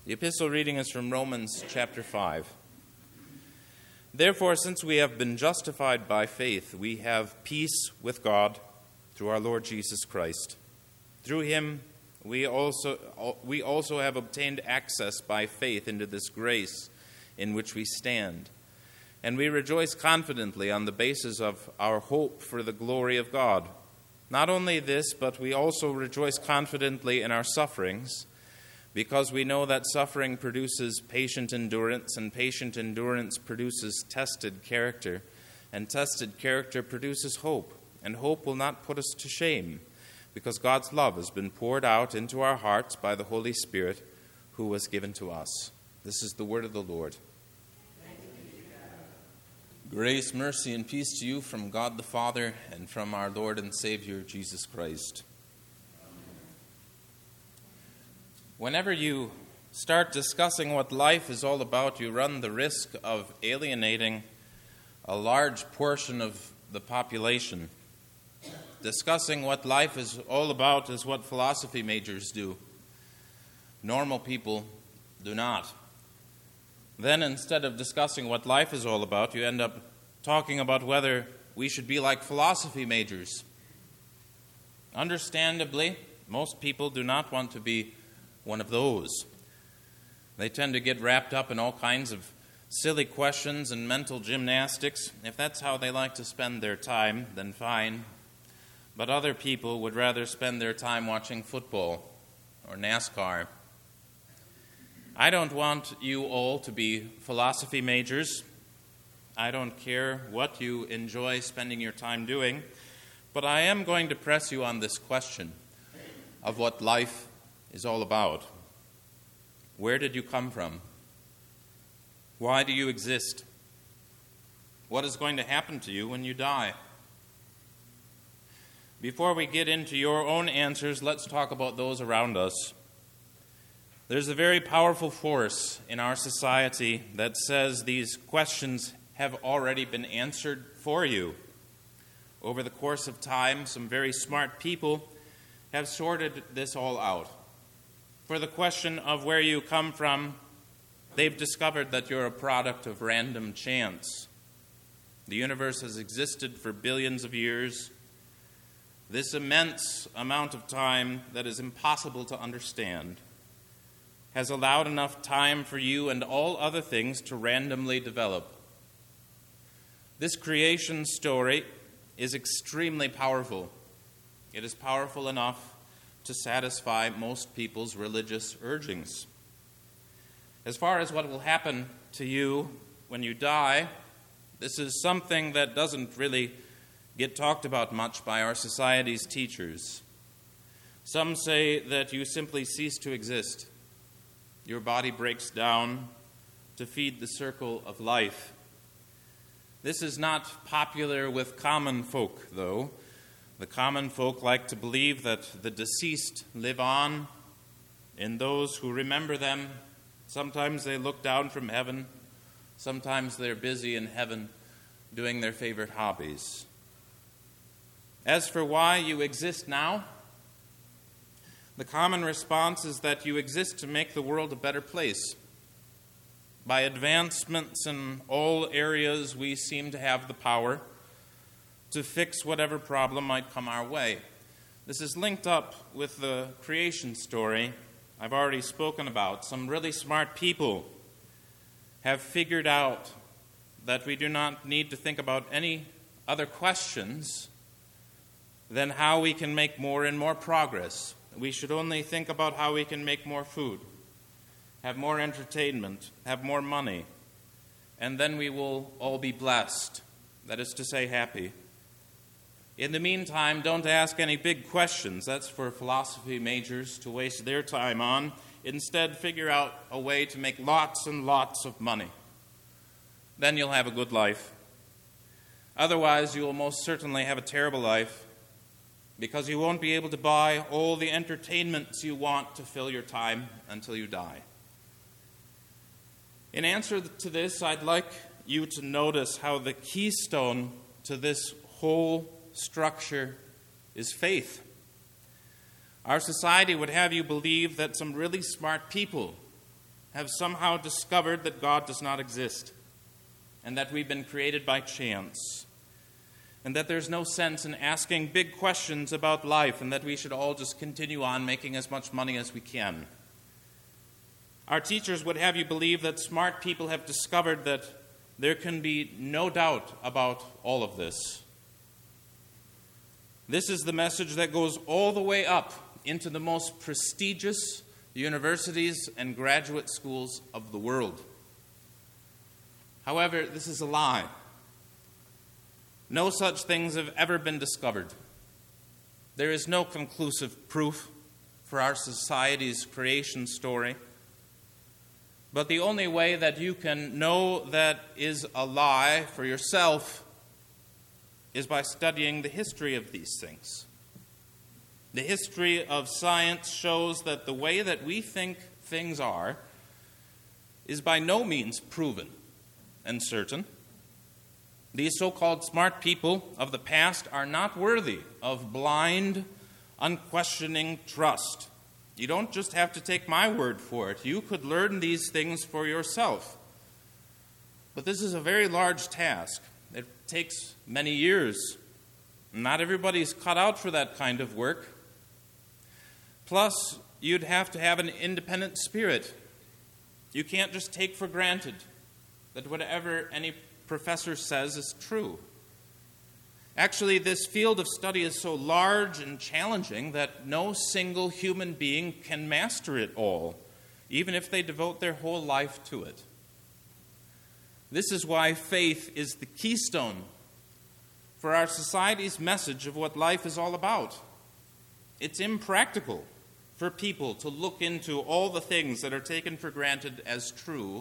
The epistle reading is from Romans chapter 5. Therefore, since we have been justified by faith, we have peace with God through our Lord Jesus Christ. Through him, we also have obtained access by faith into this grace in which we stand. And we rejoice confidently on the basis of our hope for the glory of God. Not only this, but we also rejoice confidently in our sufferings, because we know that suffering produces patient endurance, and patient endurance produces tested character, and tested character produces hope. And hope will not put us to shame, because God's love has been poured out into our hearts by the Holy Spirit who was given to us. This is the word of the Lord. Grace, mercy, and peace to you from God the Father and from our Lord and Savior, Jesus Christ. Whenever you start discussing what life is all about, you run the risk of alienating a large portion of the population. Discussing what life is all about is what philosophy majors do. Normal people do not. Then, instead of discussing what life is all about, you end up talking about whether we should be like philosophy majors. Understandably, most people do not want to be one of those. They tend to get wrapped up in all kinds of silly questions and mental gymnastics. If that's how they like to spend their time, then fine. But other people would rather spend their time watching football or NASCAR. I don't want you all to be philosophy majors. I don't care what you enjoy spending your time doing, but I am going to press you on this question of what life is all about. Where did you come from? Why do you exist? What is going to happen to you when you die? Before we get into your own answers, let's talk about those around us. There's a very powerful force in our society that says these questions have already been answered for you. Over the course of time, some very smart people have sorted this all out. For the question of where you come from, they've discovered that you're a product of random chance. The universe has existed for billions of years. This immense amount of time that is impossible to understand has allowed enough time for you and all other things to randomly develop. This creation story is extremely powerful. It is powerful enough to satisfy most people's religious urgings. As far as what will happen to you when you die, this is something that doesn't really get talked about much by our society's teachers. Some say that you simply cease to exist. Your body breaks down to feed the circle of life. This is not popular with common folk, though. The common folk like to believe that the deceased live on in those who remember them. Sometimes they look down from heaven. Sometimes they're busy in heaven doing their favorite hobbies. As for why you exist now, the common response is that you exist to make the world a better place. By advancements in all areas, we seem to have the power to fix whatever problem might come our way. This is linked up with the creation story I've already spoken about. Some really smart people have figured out that we do not need to think about any other questions than how we can make more and more progress. We should only think about how we can make more food, have more entertainment, have more money, and then we will all be blessed, that is to say, happy. In the meantime, don't ask any big questions. That's for philosophy majors to waste their time on. Instead, figure out a way to make lots and lots of money. Then you'll have a good life. Otherwise, you will most certainly have a terrible life, because you won't be able to buy all the entertainments you want to fill your time until you die. In answer to this, I'd like you to notice how the keystone to this whole structure is faith. Our society would have you believe that some really smart people have somehow discovered that God does not exist, and that we've been created by chance, and that there's no sense in asking big questions about life, and that we should all just continue on making as much money as we can. Our teachers would have you believe that smart people have discovered that there can be no doubt about all of this. This is the message that goes all the way up into the most prestigious universities and graduate schools of the world. However, this is a lie. No such things have ever been discovered. There is no conclusive proof for our society's creation story. But the only way that you can know that is a lie for yourself is by studying the history of these things. The history of science shows that the way that we think things are is by no means proven and certain. These so-called smart people of the past are not worthy of blind, unquestioning trust. You don't just have to take my word for it. You could learn these things for yourself. But this is a very large task. It takes many years. Not everybody's cut out for that kind of work. Plus, you'd have to have an independent spirit. You can't just take for granted that whatever any professor says is true. Actually, this field of study is so large and challenging that no single human being can master it all, even if they devote their whole life to it. This is why faith is the keystone for our society's message of what life is all about. It's impractical for people to look into all the things that are taken for granted as true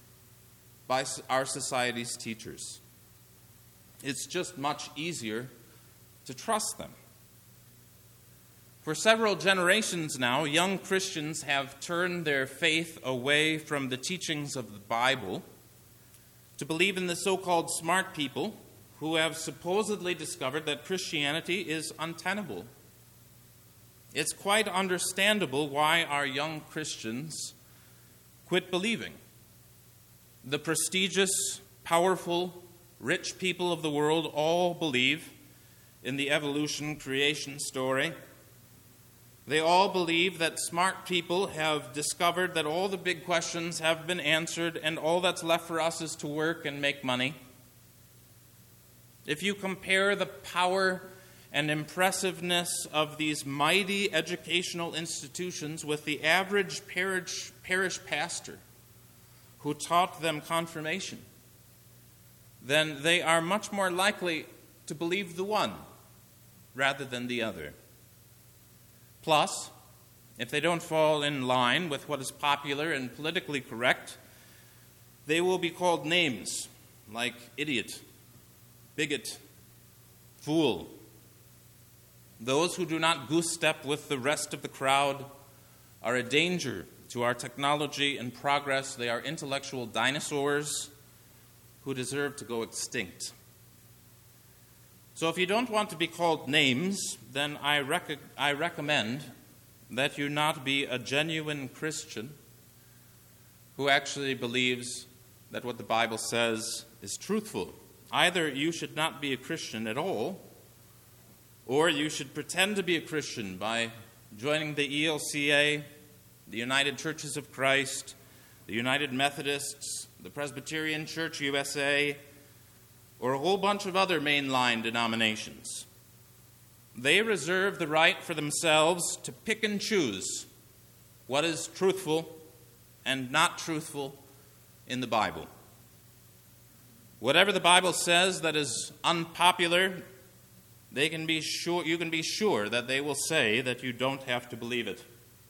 by our society's teachers. It's just much easier to trust them. For several generations now, young Christians have turned their faith away from the teachings of the Bible to believe in the so-called smart people who have supposedly discovered that Christianity is untenable. It's quite understandable why our young Christians quit believing. The prestigious, powerful, rich people of the world all believe in the evolution creation story. They all believe that smart people have discovered that all the big questions have been answered and all that's left for us is to work and make money. If you compare the power and impressiveness of these mighty educational institutions with the average parish pastor who taught them confirmation, then they are much more likely to believe the one rather than the other. Plus, if they don't fall in line with what is popular and politically correct, they will be called names like idiot, bigot, fool. Those who do not goose-step with the rest of the crowd are a danger to our technology and progress. They are intellectual dinosaurs who deserve to go extinct. So if you don't want to be called names, then I recommend that you not be a genuine Christian who actually believes that what the Bible says is truthful. Either you should not be a Christian at all, or you should pretend to be a Christian by joining the ELCA, the United Churches of Christ, the United Methodists, the Presbyterian Church USA, or a whole bunch of other mainline denominations. They reserve the right for themselves to pick and choose what is truthful and not truthful in the Bible. Whatever the Bible says that is unpopular, you can be sure that they will say that you don't have to believe it.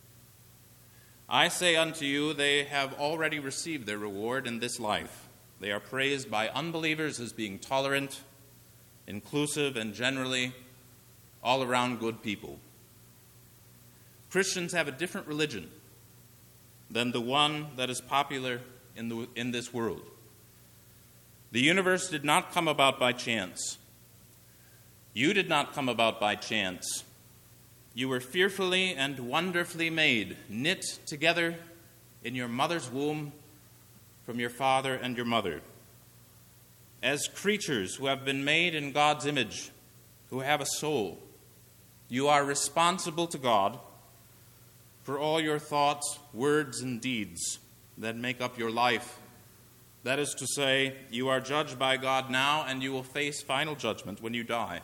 I say unto you, they have already received their reward in this life. They are praised by unbelievers as being tolerant, inclusive, and generally all-around good people. Christians have a different religion than the one that is popular in this world. The universe did not come about by chance. You did not come about by chance. You were fearfully and wonderfully made, knit together in your mother's womb from your father and your mother. As creatures who have been made in God's image, who have a soul, you are responsible to God for all your thoughts, words, and deeds that make up your life. That is to say, you are judged by God now, and you will face final judgment when you die.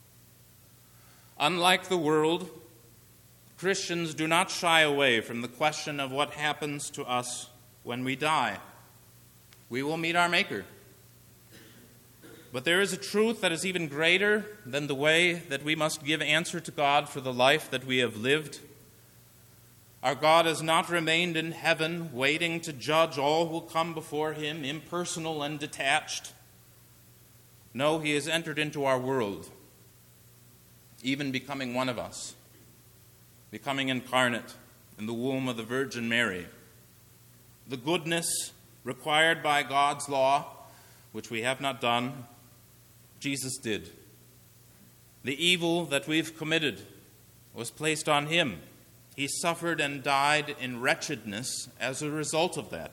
Unlike the world, Christians do not shy away from the question of what happens to us when we die. We will meet our Maker. But there is a truth that is even greater than the way that we must give answer to God for the life that we have lived. Our God has not remained in heaven, waiting to judge all who come before him, impersonal and detached. No, he has entered into our world, even becoming one of us, becoming incarnate in the womb of the Virgin Mary. The goodness required by God's law, which we have not done, Jesus did. The evil that we've committed was placed on him. He suffered and died in wretchedness as a result of that.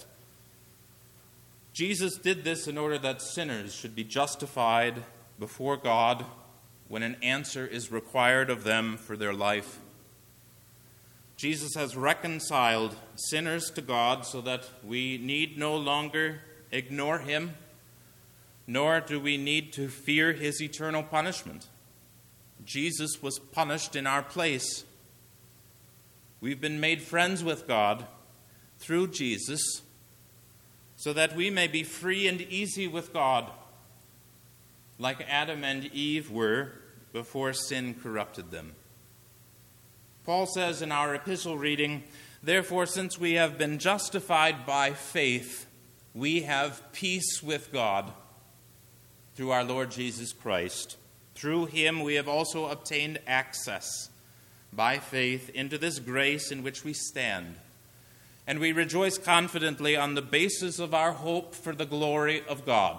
Jesus did this in order that sinners should be justified before God when an answer is required of them for their life. Jesus has reconciled sinners to God so that we need no longer ignore him, nor do we need to fear his eternal punishment. Jesus was punished in our place. We've been made friends with God through Jesus so that we may be free and easy with God, like Adam and Eve were before sin corrupted them. Paul says in our epistle reading, "Therefore, since we have been justified by faith, we have peace with God through our Lord Jesus Christ. Through him we have also obtained access by faith into this grace in which we stand, and we rejoice confidently on the basis of our hope for the glory of God."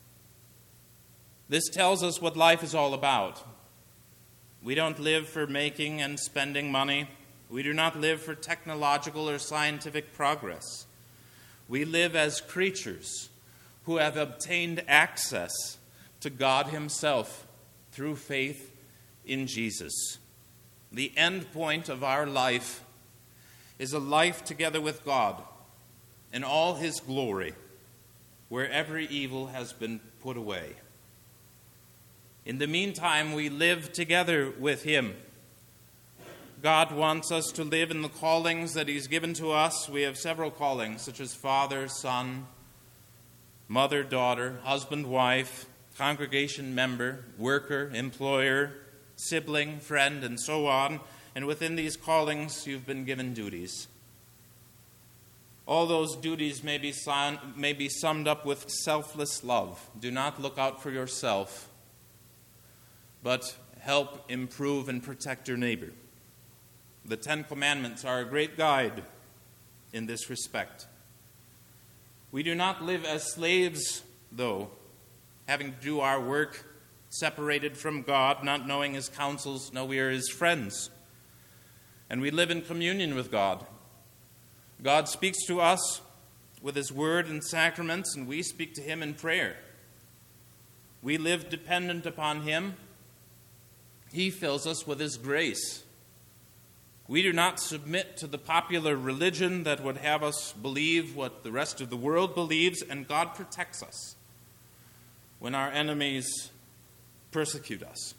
This tells us what life is all about. We don't live for making and spending money. We do not live for technological or scientific progress. We live as creatures who have obtained access to God himself through faith in Jesus. The end point of our life is a life together with God in all his glory, where every evil has been put away. In the meantime, we live together with him. God wants us to live in the callings that he's given to us. We have several callings, such as father, son, mother, daughter, husband, wife, congregation member, worker, employer, sibling, friend, and so on. And within these callings, you've been given duties. All those duties may be summed up with selfless love. Do not look out for yourself, but help improve and protect your neighbor. The Ten Commandments are a great guide in this respect. We do not live as slaves, though, having to do our work separated from God, not knowing his counsels. No, we are his friends. And we live in communion with God. God speaks to us with his word and sacraments, and we speak to him in prayer. We live dependent upon him. He fills us with his grace. We do not submit to the popular religion that would have us believe what the rest of the world believes, and God protects us when our enemies persecute us.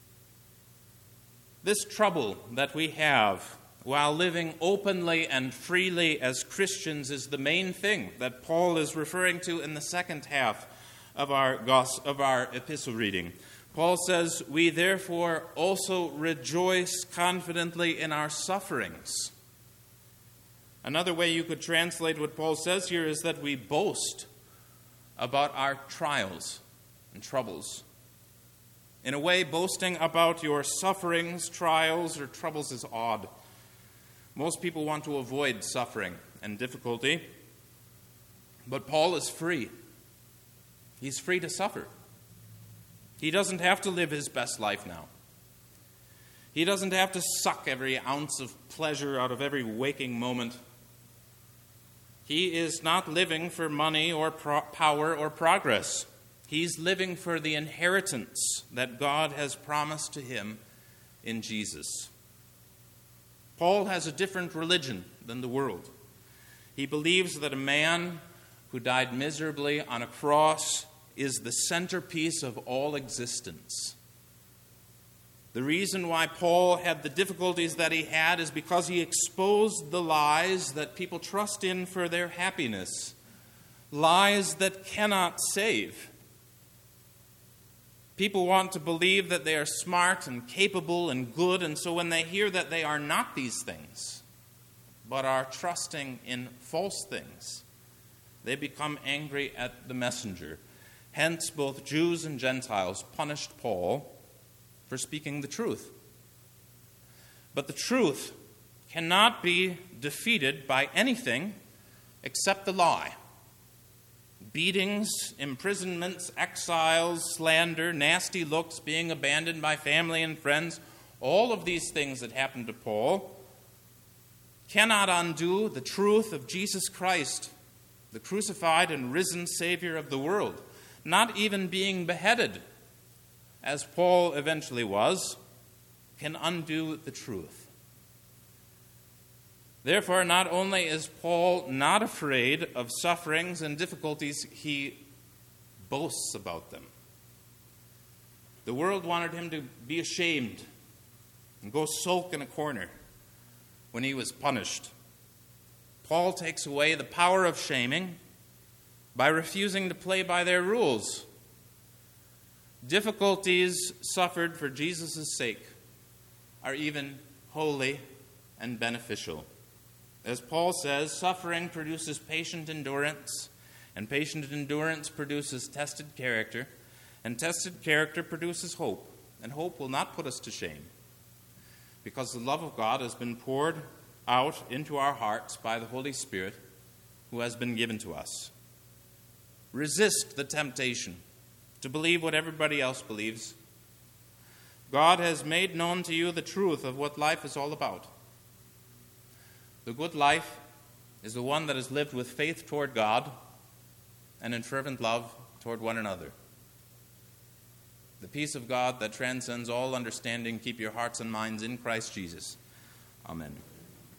This trouble that we have while living openly and freely as Christians is the main thing that Paul is referring to in the second half of our epistle reading. Paul says, "We therefore also rejoice confidently in our sufferings." Another way you could translate what Paul says here is that we boast about our trials and troubles. In a way, boasting about your sufferings, trials, or troubles is odd. Most people want to avoid suffering and difficulty, but Paul is free. He's free to suffer. He doesn't have to live his best life now. He doesn't have to suck every ounce of pleasure out of every waking moment. He is not living for money or power or progress. He's living for the inheritance that God has promised to him in Jesus. Paul has a different religion than the world. He believes that a man who died miserably on a cross is the centerpiece of all existence. The reason why Paul had the difficulties that he had is because he exposed the lies that people trust in for their happiness, lies that cannot save. People want to believe that they are smart and capable and good, and so when they hear that they are not these things, but are trusting in false things, they become angry at the messenger. Hence, both Jews and Gentiles punished Paul for speaking the truth. But the truth cannot be defeated by anything except the lie. Beatings, imprisonments, exiles, slander, nasty looks, being abandoned by family and friends, all of these things that happened to Paul cannot undo the truth of Jesus Christ, the crucified and risen Savior of the world. Not even being beheaded, as Paul eventually was, can undo the truth. Therefore, not only is Paul not afraid of sufferings and difficulties, he boasts about them. The world wanted him to be ashamed and go sulk in a corner when he was punished. Paul takes away the power of shaming by refusing to play by their rules. Difficulties suffered for Jesus' sake are even holy and beneficial. As Paul says, suffering produces patient endurance, and patient endurance produces tested character, and tested character produces hope, and hope will not put us to shame, because the love of God has been poured out into our hearts by the Holy Spirit who has been given to us. Resist the temptation to believe what everybody else believes. God has made known to you the truth of what life is all about. The good life is the one that is lived with faith toward God and in fervent love toward one another. The peace of God that transcends all understanding, keep your hearts and minds in Christ Jesus. Amen.